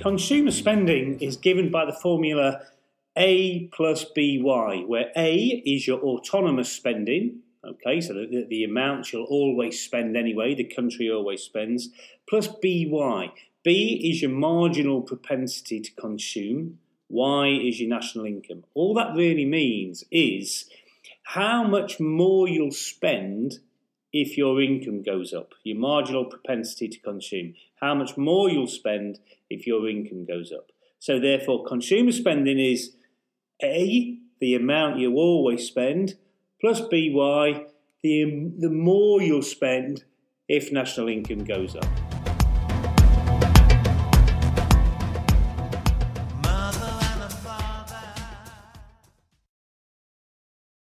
Consumer spending is given by the formula A plus BY, where A is your autonomous spending, okay, so the amount you'll always spend anyway, the country always spends, plus BY. B is your marginal propensity to consume, Y is your national income. All that really means is how much more you'll spend if your income goes up, your marginal propensity to consume, how much more you'll spend if your income goes up. So therefore, consumer spending is A, the amount you always spend, plus BY, the more you'll spend if national income goes up.